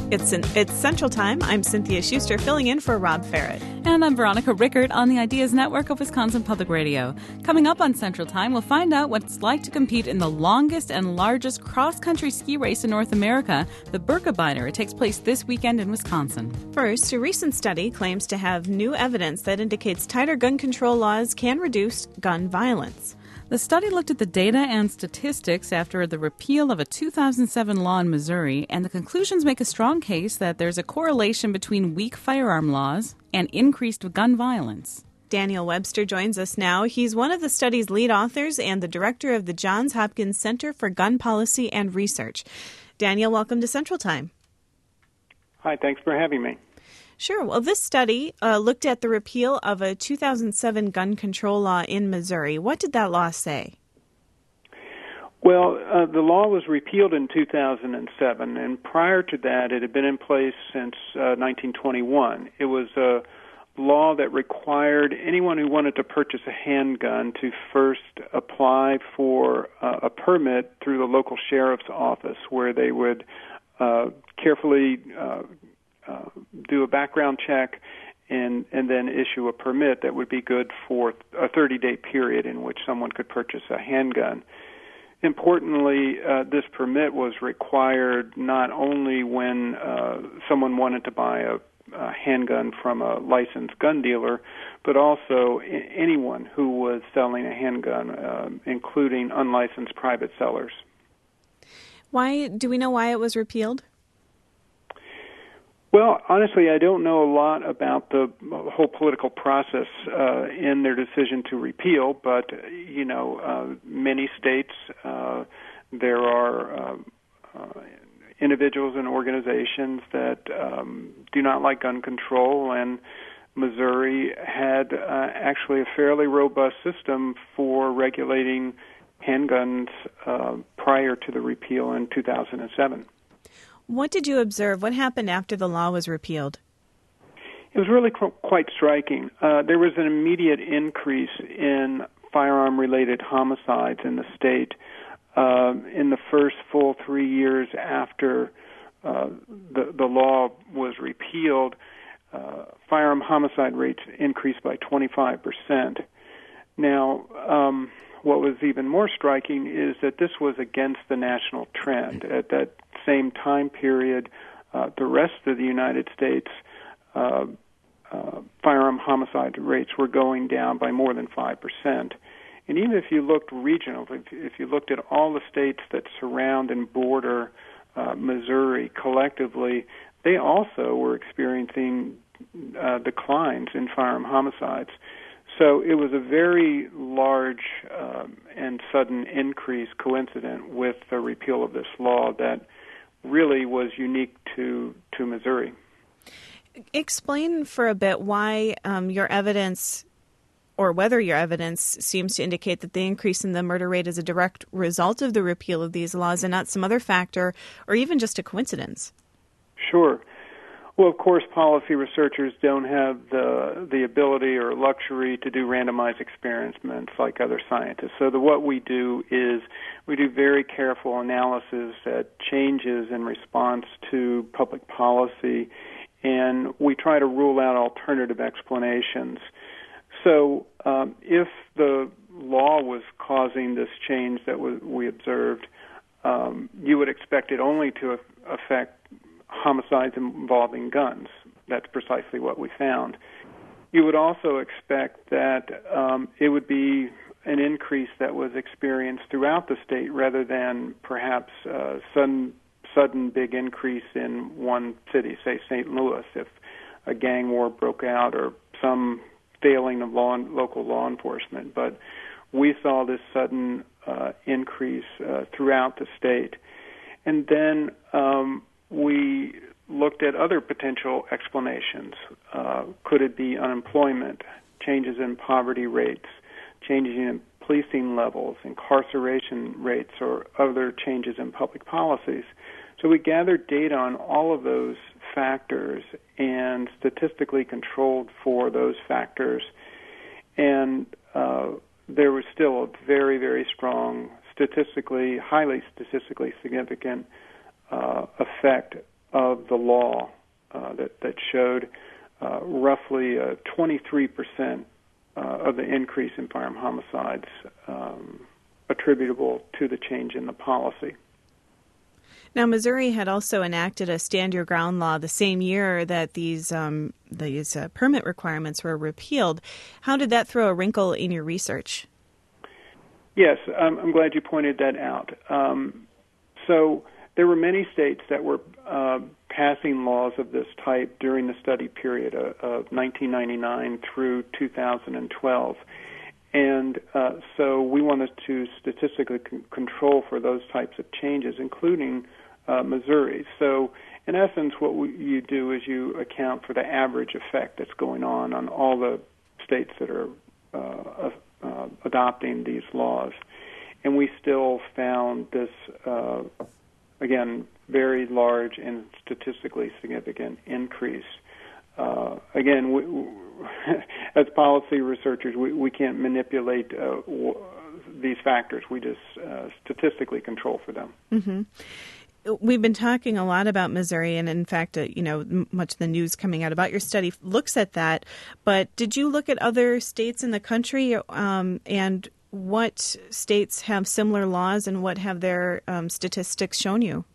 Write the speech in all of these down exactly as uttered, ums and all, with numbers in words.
It's in, it's Central Time. I'm Cynthia Schuster, filling in for Rob Farrett. And I'm Veronica Rickert on the Ideas Network of Wisconsin Public Radio. Coming up on Central Time, we'll find out what it's like to compete in the longest and largest cross-country ski race in North America, the Birkebeiner. It takes place this weekend in Wisconsin. First, a recent study claims to have new evidence that indicates tighter gun control laws can reduce gun violence. The study looked at the data and statistics after the repeal of a two thousand seven law in Missouri, and the conclusions make a strong case that there's a correlation between weak firearm laws and increased gun violence. Daniel Webster joins us now. He's one of the study's lead authors and the director of the Johns Hopkins Center for Gun Policy and Research. Daniel, welcome to Central Time. Hi, thanks for having me. Sure. Well, this study uh, looked at the repeal of a two thousand seven gun control law in Missouri. What did that law say? Well, uh, the law was repealed in two thousand seven, and prior to that, it had been in place since uh, nineteen twenty-one. It was a law that required anyone who wanted to purchase a handgun to first apply for uh, a permit through the local sheriff's office, where they would uh, carefully uh, Uh, do a background check and and then issue a permit that would be good for a thirty-day period in which someone could purchase a handgun. Importantly, uh, this permit was required not only when uh, someone wanted to buy a, a handgun from a licensed gun dealer, but also I- anyone who was selling a handgun, uh, including unlicensed private sellers. Why do we know why it was repealed? Well, honestly, I don't know a lot about the whole political process uh, in their decision to repeal, but, you know, uh, many states, uh, there are uh, uh, individuals and organizations that um, do not like gun control, and Missouri had uh, actually a fairly robust system for regulating handguns uh, prior to the repeal in two thousand seven. What did you observe? What happened after the law was repealed? It was really qu- quite striking. Uh, there was an immediate increase in firearm-related homicides in the state. Uh, in the first full three years after uh, the, the law was repealed, uh, firearm homicide rates increased by twenty-five percent. Now, um, what was even more striking is that this was against the national trend. At that same time period, uh, the rest of the United States, uh, uh, firearm homicide rates were going down by more than five percent. And even if you looked regional, if, if you looked at all the states that surround and border uh, Missouri collectively, they also were experiencing uh, declines in firearm homicides. So it was a very large um, and sudden increase coincident with the repeal of this law that really was unique to, to Missouri. Explain for a bit why um, your evidence, or whether your evidence seems to indicate that the increase in the murder rate is a direct result of the repeal of these laws and not some other factor or even just a coincidence. Sure. Well, of course, policy researchers don't have the the ability or luxury to do randomized experiments like other scientists. So the, what we do is we do very careful analysis at changes in response to public policy, and we try to rule out alternative explanations. So um, if the law was causing this change that we, we observed, um, you would expect it only to affect homicides involving guns. That's precisely what we found. You would also expect that um, it would be an increase that was experienced throughout the state rather than perhaps a sudden, sudden big increase in one city, say Saint Louis, if a gang war broke out or some failing of law, local law enforcement. But we saw this sudden uh, increase uh, throughout the state. And then um, we looked at other potential explanations. Uh, could it be unemployment, changes in poverty rates, changes in policing levels, incarceration rates, or other changes in public policies? So we gathered data on all of those factors and statistically controlled for those factors. And uh, there was still a very, very strong, statistically, highly statistically significant uh, effect of the law uh, that, that showed uh, roughly uh, twenty-three percent uh, of the increase in firearm homicides um, attributable to the change in the policy. Now, Missouri had also enacted a stand your ground law the same year that these um, these uh, permit requirements were repealed. How did that throw a wrinkle in your research? Yes, um, I'm glad you pointed that out. Um, so there were many states that were uh, passing laws of this type during the study period of, of nineteen ninety-nine through two thousand twelve. And uh, so we wanted to statistically con- control for those types of changes, including uh, Missouri. So in essence, what we, you do is you account for the average effect that's going on on all the states that are uh, uh, adopting these laws. And we still found this, uh, again, very large and statistically significant increase. Uh, again, we, we, as policy researchers, we, we can't manipulate uh, w- these factors. We just uh, statistically control for them. Mm-hmm. We've been talking a lot about Missouri, and in fact, uh, you know, much of the news coming out about your study looks at that. But did you look at other states in the country, um, and what states have similar laws, and what have their um, statistics shown you?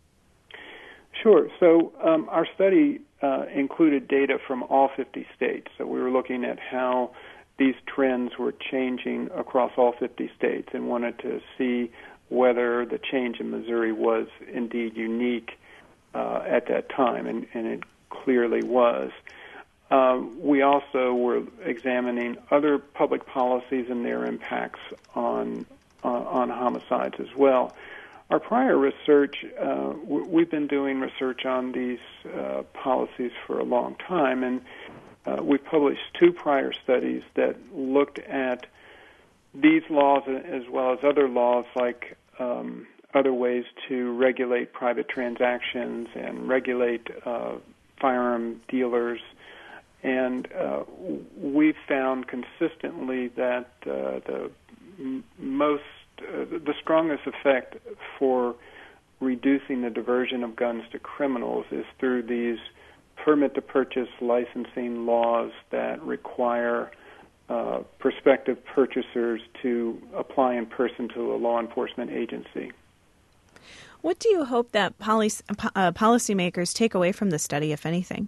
Sure. So um, our study uh, included data from all fifty states. So we were looking at how these trends were changing across all fifty states and wanted to see whether the change in Missouri was indeed unique uh, at that time, and, and it clearly was. Um, we also were examining other public policies and their impacts on uh, on homicides as well. Our prior research, uh, w- we've been doing research on these uh, policies for a long time, and uh, we published two prior studies that looked at these laws as well as other laws like um, other ways to regulate private transactions and regulate uh, firearm dealers. And uh, we found consistently that uh, the m- most Uh, the strongest effect for reducing the diversion of guns to criminals is through these permit-to-purchase licensing laws that require uh, prospective purchasers to apply in person to a law enforcement agency. What do you hope that policy, uh, policymakers take away from the study, if anything?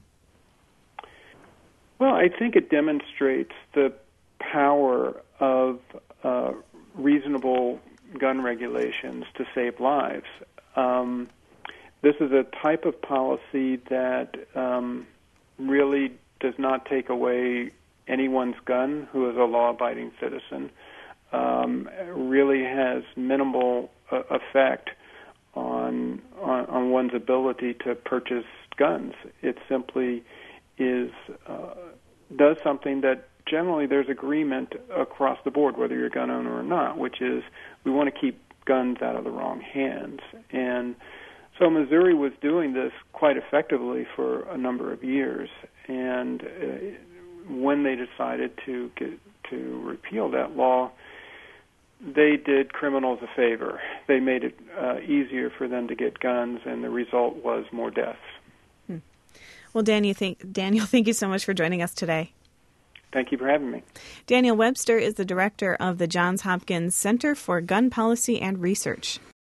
Well, I think it demonstrates the power of uh, reasonable gun regulations to save lives. Um, this is a type of policy that um, really does not take away anyone's gun who is a law-abiding citizen. Um, really has minimal uh, effect on, on on one's ability to purchase guns. It simply is uh, does something that generally there's agreement across the board, whether you're a gun owner or not, which is we want to keep guns out of the wrong hands. And so Missouri was doing this quite effectively for a number of years. And uh, when they decided to get, to repeal that law, they did criminals a favor. They made it uh, easier for them to get guns, and the result was more deaths. Hmm. Well, Daniel, thank, Daniel, thank you so much for joining us today. Thank you for having me. Daniel Webster is the director of the Johns Hopkins Center for Gun Policy and Research.